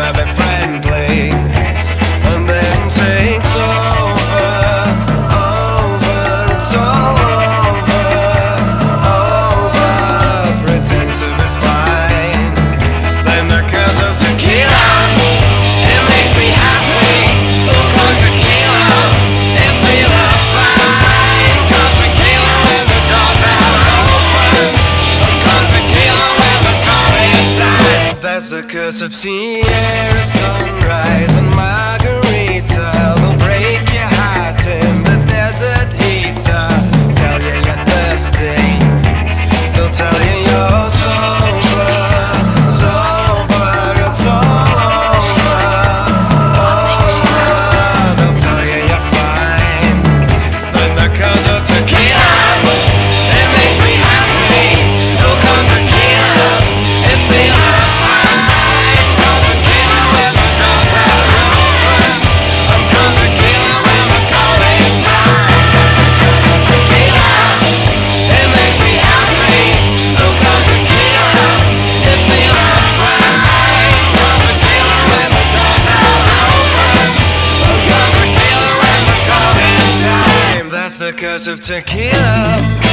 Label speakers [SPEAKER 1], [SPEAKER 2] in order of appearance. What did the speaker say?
[SPEAKER 1] a bit friendly, and then takes over. It's all over. Pretends to be fine. Then the curse of tequila, it makes me happy. Look on tequila, it feels fine. Con tequila when the doors are open. Con tequila when the coffee's time. That's the curse of Sierra sunrise and margarita. They'll break your heart in the desert heater. Tell you you're thirsty. They'll tell you you're sober. It's all over. They'll tell you you're fine. Then the curse of tequila, it makes me happy. Look on tequila, it feels fine. Con tequila when the doors are open. I'm con tequila when the coffee's time. That's the curse of tequila, it makes me happy. Look on tequila, it feels fine. Con tequila when the doors are open. I'm con tequila when the coffee's time. That's the curse of tequila.